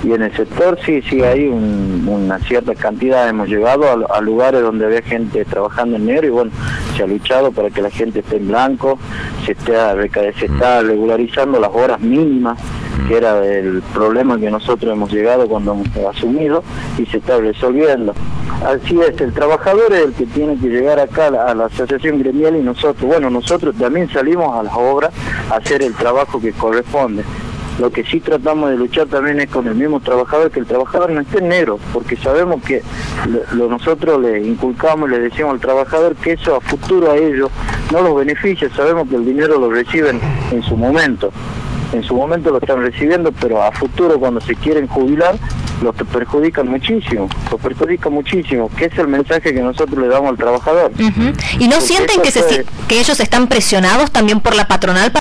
Y en el sector sí hay una cierta cantidad, hemos llegado a lugares donde había gente trabajando en negro y bueno, se ha luchado para que la gente esté en blanco, se está regularizando las horas mínimas, que era el problema que nosotros hemos llegado cuando hemos asumido, y se está resolviendo. Así es, el trabajador es el que tiene que llegar acá a la asociación gremial y nosotros también salimos a las obras a hacer el trabajo que corresponde. Lo que sí tratamos de luchar también es con el mismo trabajador, que el trabajador no esté en negro, porque sabemos que nosotros le inculcamos y le decimos al trabajador que eso a futuro a ellos no los beneficia. Sabemos que el dinero lo reciben en su momento lo están recibiendo, pero a futuro cuando se quieren jubilar los perjudican muchísimo, que es el mensaje que nosotros le damos al trabajador. ¿Y no sienten que ellos están presionados también por la patronal